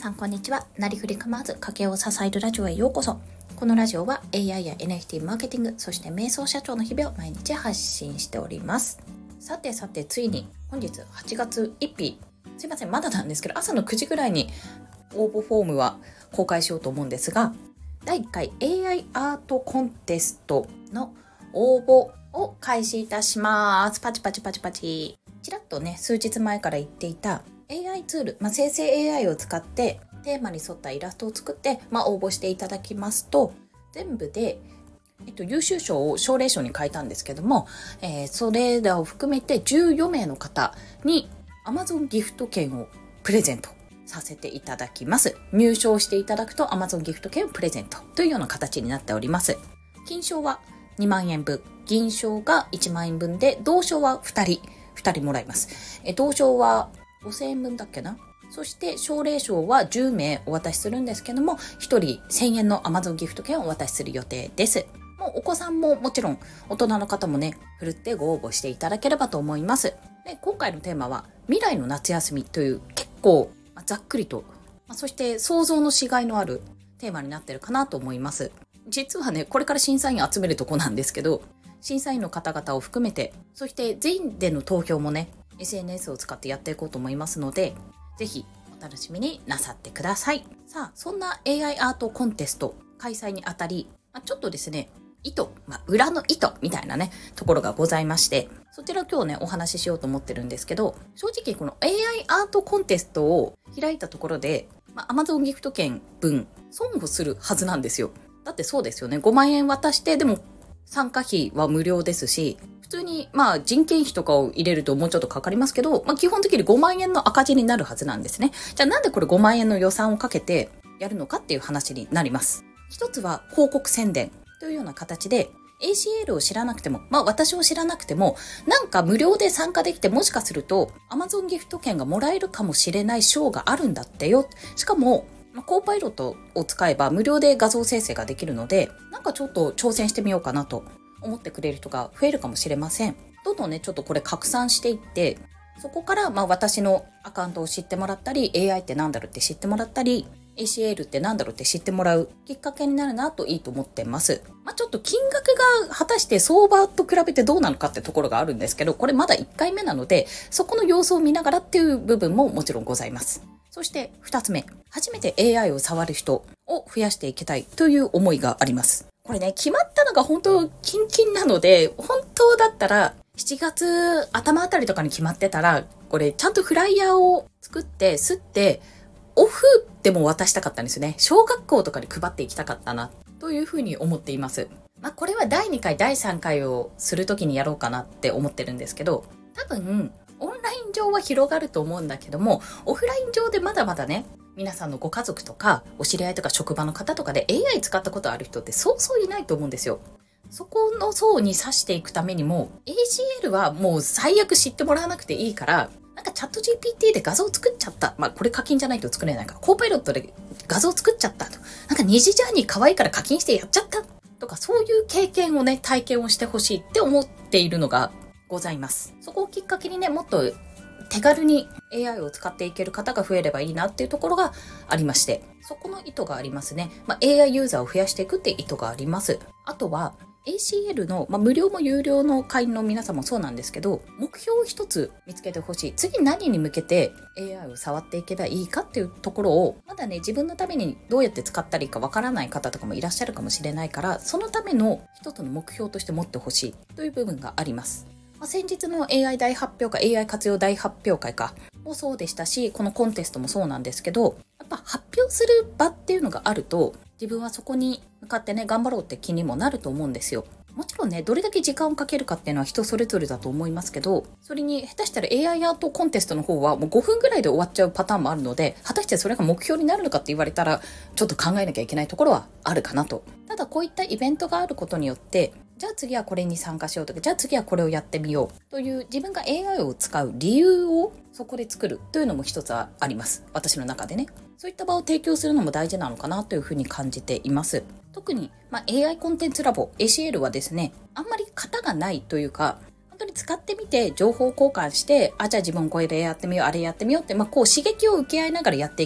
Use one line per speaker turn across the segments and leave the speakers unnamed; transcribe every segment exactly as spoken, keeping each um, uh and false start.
さんこんにちは。なりふり構わず家計を支えるラジオへようこそ。このラジオは エーアイ や エヌエフティー マーケティング、そして瞑想社長の日々を毎日発信しております。さてさて、ついに本日はちがつついたち、すいませんまだなんですけど、朝のくじぐらいに応募フォームは公開しようと思うんですが、だいいっかい エーアイ アートコンテストの応募を開始いたします。パチパチパチパチ。ちらっとね、数日前から言っていたエーアイ ツール、まあ、生成 エーアイ を使ってテーマに沿ったイラストを作って、まあ、応募していただきますと、全部で、えっと、優秀賞を奨励賞に変えたんですけども、えー、それらを含めてじゅうよめいの方に Amazon ギフト券をプレゼントさせていただきます。入賞していただくと Amazon ギフト券をプレゼントというような形になっております。金賞はにまんえんぶん、銀賞がいちまんえんぶんで、銅賞はふたりふたりもらいます。え銅賞はごせんえんぶんだっけな。そして奨励賞はじゅうめいお渡しするんですけども、ひとりせんえんの Amazon ギフト券をお渡しする予定です。もうお子さんももちろん大人の方もね、ふるってご応募していただければと思います。で、今回のテーマは未来の夏休みという結構ざっくりと、そして想像のしがいのあるテーマになってるかなと思います。実はね、これから審査員集めるとこなんですけど、審査員の方々を含めて、そして全員での投票もね、エスエヌエス を使ってやっていこうと思いますので、ぜひお楽しみになさってください。さあ、そんな エーアイ アートコンテスト開催にあたり、ちょっとですね、意図、まあ、裏の意図みたいなね、ところがございまして、そちらを今日ね、お話ししようと思ってるんですけど、正直この エーアイ アートコンテストを開いたところで、まあ、Amazon ギフト券分、損をするはずなんですよ。だってそうですよね。ごまんえん渡して、でも参加費は無料ですし、普通にまあ人件費とかを入れるともうちょっとかかりますけど、まあ基本的にごまんえんの赤字になるはずなんですね。じゃあなんでこれごまんえんの予算をかけてやるのかっていう話になります。一つは広告宣伝というような形で、エーシーエル を知らなくても、まあ私を知らなくても、なんか無料で参加できて、もしかすると Amazon ギフト券がもらえるかもしれない賞があるんだってよ。しかも、コーパイロットを使えば無料で画像生成ができるので、なんかちょっと挑戦してみようかなと思ってくれる人が増えるかもしれません。どんどんね、ちょっとこれ拡散していって、そこからまあ私のアカウントを知ってもらったり、エーアイ ってなんだろうって知ってもらったり、エーシーエル ってなんだろうって知ってもらうきっかけになるなといいと思ってます。まあちょっと金額が果たして相場と比べてどうなのかってところがあるんですけど、これまだいっかいめなので、そこの様子を見ながらっていう部分ももちろんございます。そしてふたつめ、初めて エーアイ を触る人を増やしていきたいという思いがあります。これね、決まったのが本当キンキンなので、本当だったらしちがつあたまあたりとかに決まってたら、これちゃんとフライヤーを作って吸ってオフでも渡したかったんですよね。小学校とかに配っていきたかったなというふうに思っています。まあこれはだいにかいだいさんかいをするときにやろうかなって思ってるんですけど、多分オンライン上は広がると思うんだけども、オフライン上でまだまだね、皆さんのご家族とかお知り合いとか職場の方とかで エーアイ 使ったことある人ってそうそういないと思うんですよ。そこの層に刺していくためにも エーシーエル はもう最悪知ってもらわなくていいから、なんかチャット ジーピーティー で画像作っちゃった。まあこれ課金じゃないと作れないから、コーパイロットで画像作っちゃったと。なんか二次ジャーニー可愛いから課金してやっちゃったとか、そういう経験をね、体験をしてほしいって思っているのがございます。そこをきっかけにね、もっと手軽に エーアイ を使っていける方が増えればいいなっていうところがありまして、そこの意図がありますね。まあ、エーアイ ユーザーを増やしていくっていう意図があります。あとは エーシーエル の、まあ、無料も有料の会員の皆さんもそうなんですけど、目標を一つ見つけてほしい。次何に向けて エーアイ を触っていけばいいかっていうところを、まだね、自分のためにどうやって使ったらいいかわからない方とかもいらっしゃるかもしれないから、そのための一つの目標として持ってほしいという部分があります。まあ、先日の エーアイ 大発表会、エーアイ 活用大発表会かもそうでしたし、このコンテストもそうなんですけど、やっぱ発表する場っていうのがあると、自分はそこに向かってね、頑張ろうって気にもなると思うんですよ。もちろんね、どれだけ時間をかけるかっていうのは人それぞれだと思いますけど、それに下手したら エーアイ アートコンテストの方はもうごふんぐらいで終わっちゃうパターンもあるので、果たしてそれが目標になるのかって言われたら、ちょっと考えなきゃいけないところはあるかなと。ただこういったイベントがあることによって、じゃあ次はこれに参加しようとか、じゃあ次はこれをやってみようという自分が エーアイ を使う理由をそこで作るというのも一つはあります。私の中でね。そういった場を提供するのも大事なのかなというふうに感じています。特に、まあ、エーアイ コンテンツラボ エーシーエル はですね、あんまり型がないというか、本当に使ってみて情報交換して、あ、じゃあ自分これやってみよう、あれやってみようって、まあ、こう刺激を受け合いながらやっていく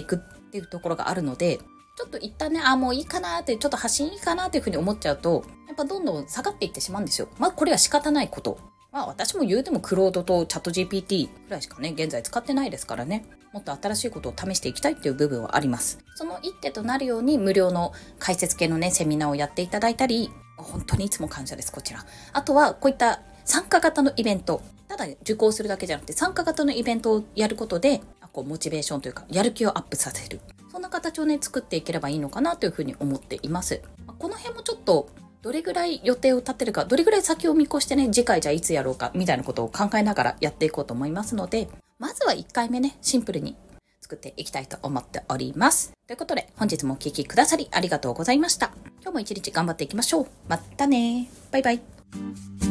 っていうところがあるので、ちょっと一旦ね、あ、もういいかなって、ちょっと発信いいかなっていうふうに思っちゃうと、やっぱどんどん下がっていってしまうんですよ。まあこれは仕方ないこと。まあ私も言うてもクロードとチャット ジーピーティー くらいしかね、現在使ってないですからね。もっと新しいことを試していきたいっていう部分はあります。その一手となるように無料の解説系のね、セミナーをやっていただいたり、本当にいつも感謝です、こちら。あとはこういった参加型のイベント。ただ受講するだけじゃなくて参加型のイベントをやることで、こうモチベーションというかやる気をアップさせる。そんな形をね、作っていければいいのかなというふうに思っています。この辺もちょっとどれぐらい予定を立てるか、どれぐらい先を見越してね、次回じゃあいつやろうかみたいなことを考えながらやっていこうと思いますので、まずはいっかいめね、シンプルに作っていきたいと思っております。ということで、本日もお聞きくださりありがとうございました。今日も一日頑張っていきましょう。またね。バイバイ。